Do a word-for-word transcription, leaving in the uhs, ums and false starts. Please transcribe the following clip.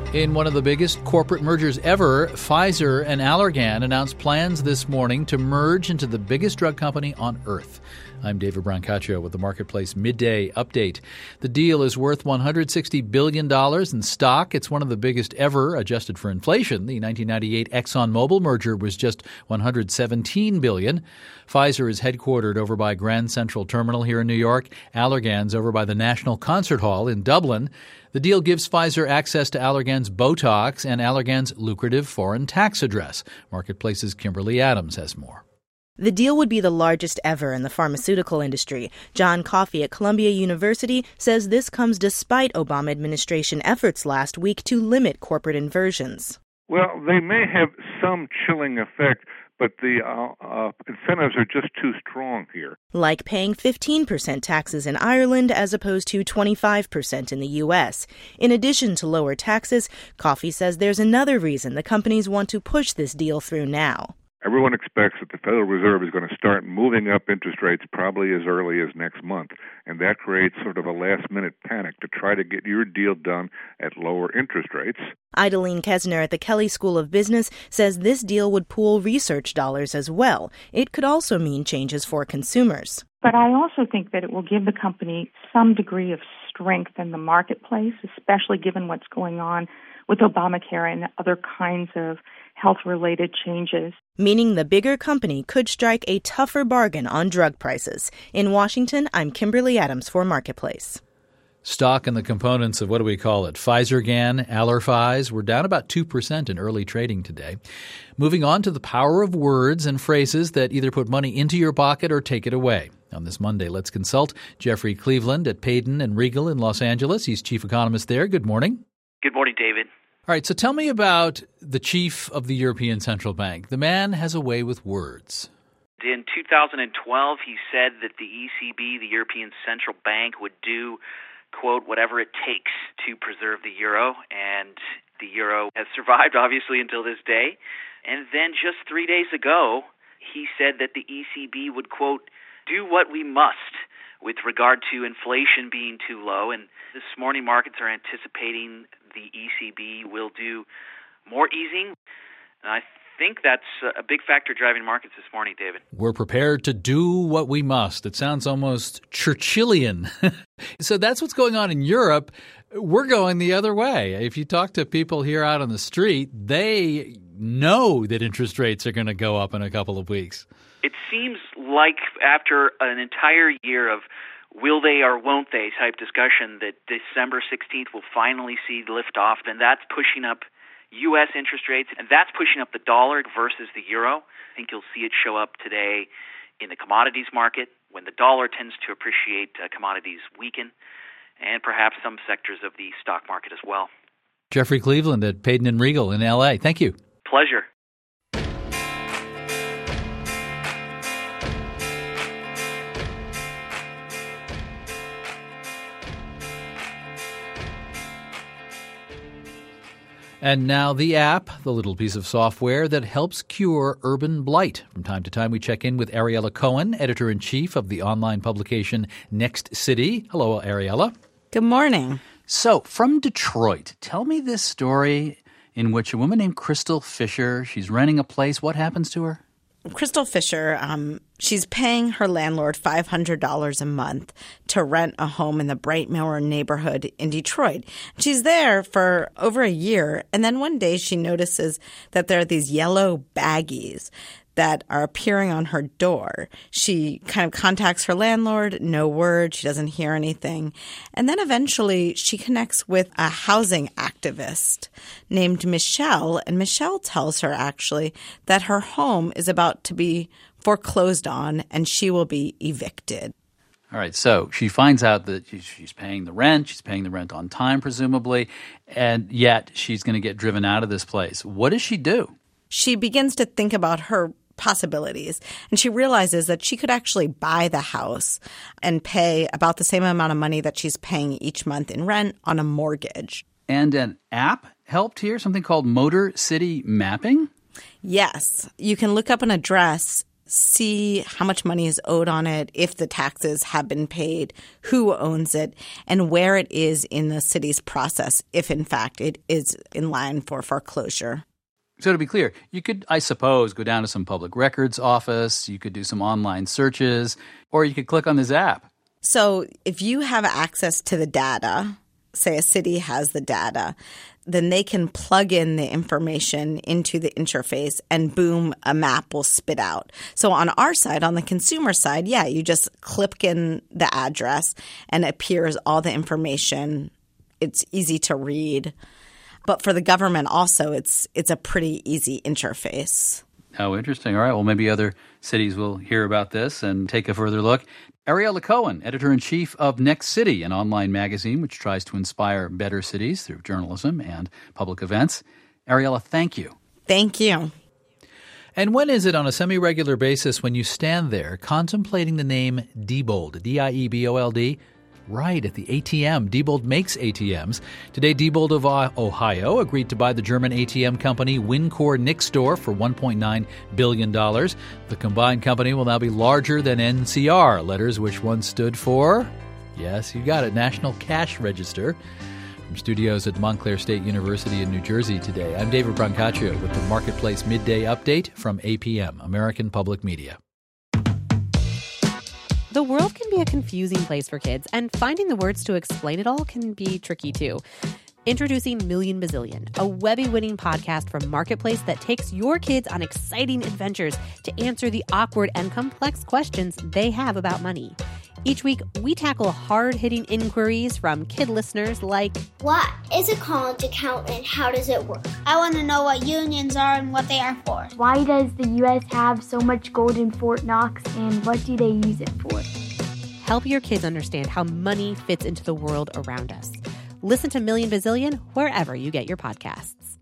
In one of the biggest corporate mergers ever, Pfizer and Allergan announced plans this morning to merge into the biggest drug company on earth. I'm David Brancaccio with the Marketplace Midday Update. The deal is worth one hundred sixty billion dollars in stock. It's one of the biggest ever, adjusted for inflation. The nineteen ninety-eight ExxonMobil merger was just one hundred seventeen billion dollars. Pfizer is headquartered over by Grand Central Terminal here in New York. Allergan's over by the National Concert Hall in Dublin. The deal gives Pfizer access to Allergan's Botox and Allergan's lucrative foreign tax address. Marketplace's Kimberly Adams has more. The deal would be the largest ever in the pharmaceutical industry. John Coffey at Columbia University says this comes despite Obama administration efforts last week to limit corporate inversions. Well, they may have some chilling effect, but the uh, uh, incentives are just too strong here. Like paying fifteen percent taxes in Ireland as opposed to twenty-five percent in the U S. In addition to lower taxes, Coffey says there's another reason the companies want to push this deal through now. Everyone expects that the Federal Reserve is going to start moving up interest rates probably as early as next month, and that creates sort of a last-minute panic to try to get your deal done at lower interest rates. Idalene Kesner at the Kelley School of Business says this deal would pool research dollars as well. It could also mean changes for consumers. But I also think that it will give the company some degree of strength in the marketplace, especially given what's going on with Obamacare and other kinds of health-related changes. Meaning the bigger company could strike a tougher bargain on drug prices. In Washington, I'm Kimberly Adams for Marketplace. Stock and the components of, what do we call it, Pfizergan, Allerphies, were down about two percent in early trading today. Moving on to the power of words and phrases that either put money into your pocket or take it away. On this Monday, let's consult Jeffrey Cleveland at Payden and Regal in Los Angeles. He's chief economist there. Good morning. Good morning, David. All right, so tell me about the chief of the European Central Bank. The man has a way with words. In two thousand twelve, he said that the E C B, the European Central Bank, would do, quote, whatever it takes to preserve the euro, and the euro has survived, obviously, until this day. And then just three days ago, he said that the E C B would, quote, do what we must with regard to inflation being too low. And this morning, markets are anticipating the E C B will do more easing. And I think that's a big factor driving markets this morning, David. We're prepared to do what we must. It sounds almost Churchillian. So that's what's going on in Europe. We're going the other way. If you talk to people here out on the street, they know that interest rates are going to go up in a couple of weeks. It seems like after an entire year of will they or won't they type discussion that December sixteenth will finally see liftoff, and that's pushing up U S interest rates, and that's pushing up the dollar versus the euro. I think you'll see it show up today in the commodities market when the dollar tends to appreciate, uh, commodities weaken, and perhaps some sectors of the stock market as well. Jeffrey Cleveland at Payden and Regal in L A. Thank you. Pleasure. And now the app, the little piece of software that helps cure urban blight. From time to time, we check in with Ariella Cohen, editor-in-chief of the online publication Next City. Hello, Ariella. Good morning. So, from Detroit, tell me this story in which a woman named Crystal Fisher, she's renting a place. What happens to her? Crystal Fisher, um, she's paying her landlord five hundred dollars a month to rent a home in the Brightmoor neighborhood in Detroit. She's there for over a year, and then one day she notices that there are these yellow baggies that are appearing on her door. She kind of contacts her landlord, no word, she doesn't hear anything. And then eventually she connects with a housing activist named Michelle, and Michelle tells her actually that her home is about to be foreclosed on and she will be evicted. All right, so she finds out that she's paying the rent, she's paying the rent on time presumably, and yet she's going to get driven out of this place. What does she do? She begins to think about her possibilities. And she realizes that she could actually buy the house and pay about the same amount of money that she's paying each month in rent on a mortgage. And an app helped here, something called Motor City Mapping? Yes. You can look up an address see how much money is owed on it, if the taxes have been paid, who owns it, and where it is in the city's process, if in fact it is in line for foreclosure. So to be clear, you could, I suppose, go down to some public records office, you could do some online searches, or you could click on this app. So if you have access to the data, say a city has the data, then they can plug in the information into the interface and boom, a map will spit out. So on our side, on the consumer side, yeah, you just click in the address and it appears all the information. It's easy to read. But for the government also, it's it's a pretty easy interface. Oh, interesting. All right. Well, maybe other cities will hear about this and take a further look. Ariella Cohen, editor-in-chief of Next City, an online magazine which tries to inspire better cities through journalism and public events. Ariella, thank you. Thank you. And when is it on a semi-regular basis when you stand there contemplating the name Diebold, D I E B O L D? Right, at the A T M. Diebold makes A T Ms. Today, Diebold of Ohio agreed to buy the German A T M company Wincor Nixdorf for one point nine billion dollars. The combined company will now be larger than N C R, letters which once stood for, yes, you got it, National Cash Register. From studios at Montclair State University in New Jersey today, I'm David Brancaccio with the Marketplace Midday Update from A P M, American Public Media. The world can be a confusing place for kids, and finding the words to explain it all can be tricky too. Introducing Million Bazillion, a Webby-winning podcast from Marketplace that takes your kids on exciting adventures to answer the awkward and complex questions they have about money. Each week, we tackle hard-hitting inquiries from kid listeners like, what is a college account and how does it work? I want to know what unions are and what they are for. Why does the U S have so much gold in Fort Knox and what do they use it for? Help your kids understand how money fits into the world around us. Listen to Million Bazillion wherever you get your podcasts.